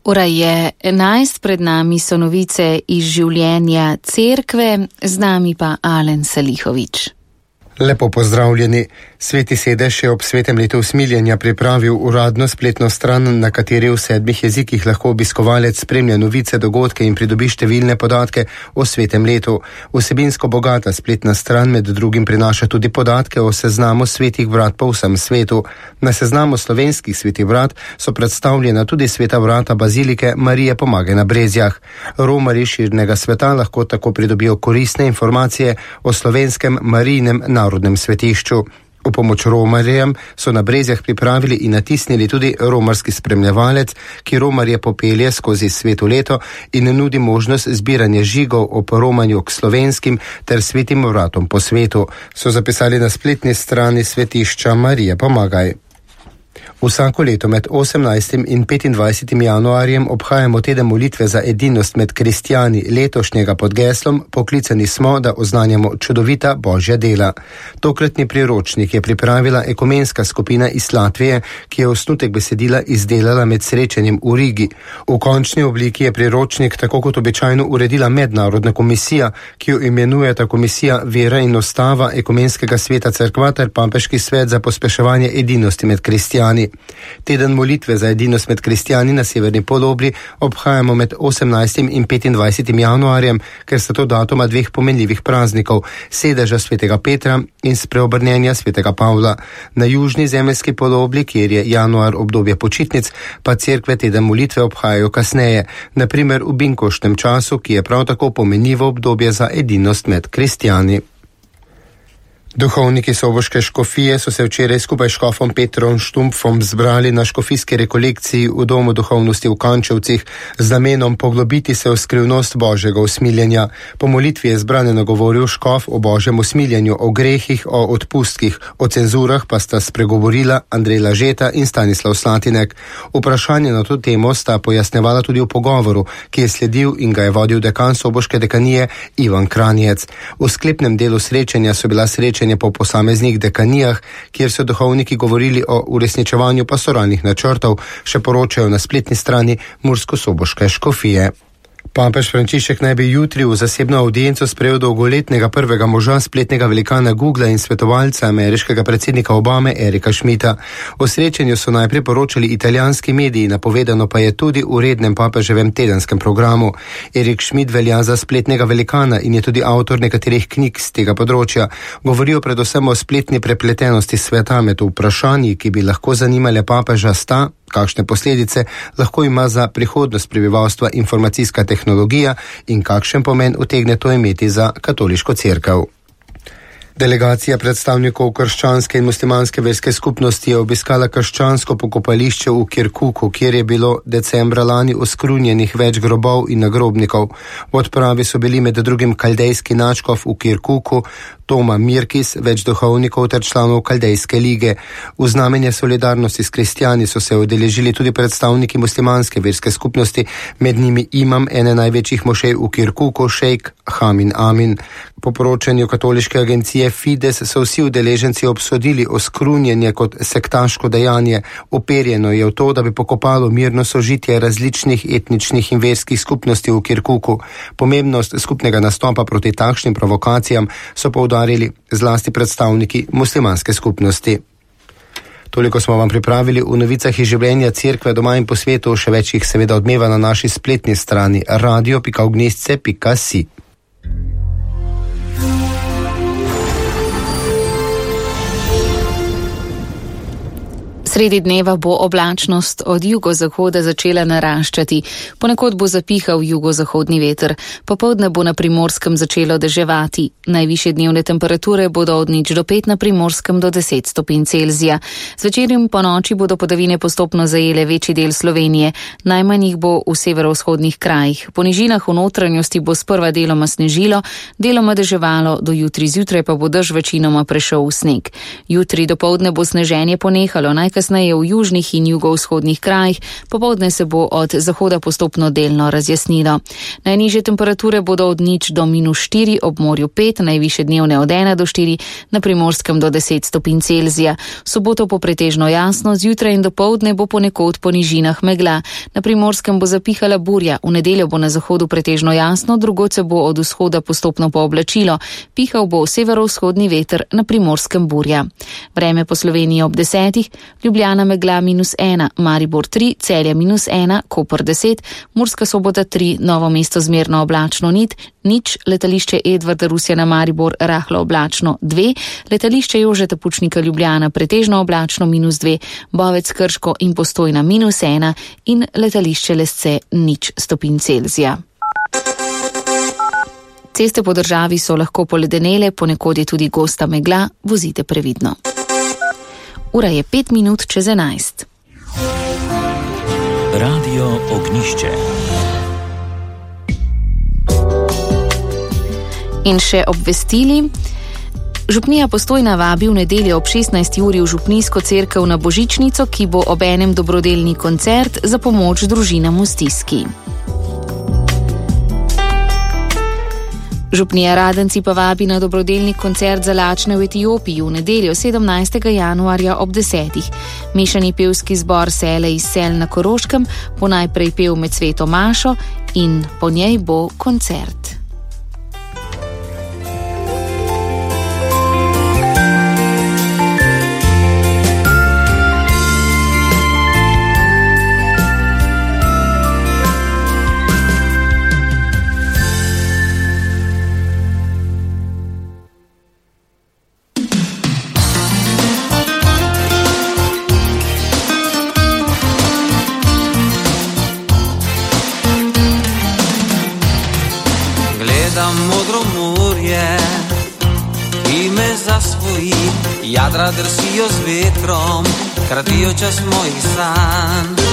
Ura je 11, pred nami so novice iz življenja cerkve, z nami pa Alen Salihović. Lepo pozdravljeni. Sveti sedež je ob svetem letu usmiljenja pripravil uradno spletno stran, na kateri v 7 jezikih lahko obiskovalec spremlja novice, dogodke in pridobi številne podatke o svetem letu. Vsebinsko bogata spletna stran med drugim prinaša tudi podatke o seznamu svetih vrat po vsem svetu. Na seznamu slovenskih svetih vrat so predstavljena tudi sveta vrata bazilike Marije Pomage na Brezjah. Romarji širnega sveta lahko tako pridobijo koristne informacije o slovenskem Marijinem narodnem svetišču. V pomoč romarjem so na Brezjah pripravili in natisnili tudi romarski spremljevalec, ki romarje popelje skozi sveto leto in nudi možnost zbiranja žigov o poromanju k slovenskim ter svetim vratom po svetu, so zapisali na spletni strani svetišča Marije Pomagaj. Vsako leto med 18. in 25. januarjem obhajamo teden molitve za edinost med kristjani, letošnjega pod geslom Poklicani smo, da oznanjamo čudovita božja dela. Tokratni priročnik je pripravila ekumenska skupina iz Latvije, ki je osnutek besedila izdelala med srečanjem v Rigi. V končni obliki je priročnik tako kot običajno uredila mednarodna komisija, ki jo imenujeta Komisija Vera in Ustava Ekumenskega sveta cerkva ter Papežski svet za pospeševanje edinosti med kristjani. Teden molitve za edinost med kristjani na severni polobli obhajamo med 18. in 25. januarjem, ker sta to datuma dveh pomenljivih praznikov, sedeža svetega Petra in spreobrnjenja svetega Pavla. Na južni zemeljski polobli, kjer je januar obdobje počitnic, pa cerkve teden molitve obhajajo kasneje, na primer v binkoštnem času, ki je prav tako pomenljivo obdobje za edinost med kristjani. Duhovniki soboške škofije so se včeraj skupaj s škofom Petrom Štumpfom zbrali na škofijski rekolekciji v Domu duhovnosti v Kančevcih z namenom poglobiti se v skrivnost Božjega usmiljenja. Po molitvi je zbrane nagovoril škof o Božjem usmiljenju, o grehih, o odpustkih, o cenzurah pa sta spregovorila Andrej Lažeta in Stanislav Slatinek. Vprašanje na to temo sta pojasnevala tudi v pogovoru, ki je sledil in ga je vodil dekan soboške dekanije Ivan Kranjec. V sklepnem delu srečanja so bila srečanja po posameznih dekanijah, kjer so duhovniki govorili o uresničevanju pastoralnih načrtov, še poročajo na spletni strani mursko-soboške škofije. Papež Frančišek naj bi jutri v zasebno avdienco sprejel dolgoletnega prvega moža spletnega velikana Google in svetovalca ameriškega predsednika Obame Erika Schmidta. O srečanju so najprej poročali italijanski mediji, napovedano pa je tudi v rednem papeževem tedenskem programu. Erik Schmidt velja za spletnega velikana in je tudi avtor nekaterih knjig z tega področja. Govorijo predvsem o spletni prepletenosti sveta. Med vprašanji, ki bi lahko zanimale papeža, sta: kakšne posledice lahko ima za prihodnost prebivalstva informacijska tehnologija in kakšen pomen utegne to imeti za katoliško cerkev. Delegacija predstavnikov krščanske in muslimanske verske skupnosti je obiskala krščansko pokopališče v Kirkuku, kjer je bilo decembra lani oskrunjenih več grobov in nagrobnikov. V odpravi so bili med drugim kaldejski nadškof v Kirkuku, Toma Mirkis, več duhovnikov ter članov Kaldejske lige. V znamenje solidarnosti s kristjani so se udeležili tudi predstavniki muslimanske verske skupnosti, med njimi imam ene največjih mošej v Kirkuku, šejk Hamin Amin. Po poročanju katoliške agencije Fides so vsi udeleženci obsodili oskrunjenje kot sektaško dejanje. Uperjeno je v to, da bi pokopalo mirno sožitje različnih etničnih in verskih skupnosti v Kirkuku. Pomembnost skupnega nastopa proti takšnim provokacijam so poudarili zlasti predstavniki muslimanske skupnosti. Toliko smo vam pripravili v novicah iz življenja cerkve doma in po svetu, še več jih seveda odmeva na naši spletni strani radio.ognjezce.si. Sredi dneva bo oblačnost od jugozahoda začela naraščati. Ponekod bo zapihal jugozahodni veter. Popoldne bo na Primorskem začelo deževati. Najvišje dnevne temperature bodo od 0 do 5, na Primorskem do 10 stopinj Celzija. Zvečer in ponoči bodo padavine postopno zajele večji del Slovenije. Najmanj jih bo v severovzhodnih krajih. Po nižinah v notranjosti bo sprva deloma snežilo, deloma deževalo, do jutri zjutraj pa bo dež večinoma prešel v sneg. Jutri dopoldne bo sneženje ponehalo, najkasneje kasneje v južnih in jugovzhodnih krajih, popoldne se bo od zahoda postopno delno razjasnilo. Najnižje temperature bodo od 0 do -4, ob morju 5, najvišje dnevne od 1 do 4, na Primorskem do 10 stopinj Celzija. V soboto bo pretežno jasno, zjutraj in dopoldne bo ponekod po nižinah megla. Na Primorskem bo zapihala burja, v nedeljo bo na zahodu pretežno jasno, drugod se bo od vzhoda postopno pooblačilo. Pihal bo severovzhodni veter, na Primorskem burja. Vreme po Sloveniji ob 10, Ljubljana megla -1, Maribor 3, Celje -1, Koper 10, Murska Sobota 3, Novo mesto zmerno oblačno 0, letališče Edvarda Rusjana Maribor rahlo oblačno 2, letališče Jožeta Pučnika Ljubljana pretežno oblačno -2, Bovec Krško in Postojna -1 in letališče Lesce 0 stopinj Celzija. Ceste po državi so lahko poledenele, ponekod je tudi gosta megla, vozite previdno. Ura je 5 minut čez 11. Radio Ognjišče. In še obvestili. Župnija Postojna vabi v nedeljo ob 16. uri v župnijsko cerkev na božičnico, ki bo obenem dobrodelni koncert za pomoč družinam v stiski. Župnija Radenci pa vabi na dobrodelni koncert za lačne v Etiopiji v nedeljo 17. januarja ob 10. Mešani pevski zbor Sele iz Sel na Koroškem bo najprej pel med sveto mašo in po njej bo koncert. Jadra drsijo z vetrom, kratijo čas mojih sanj.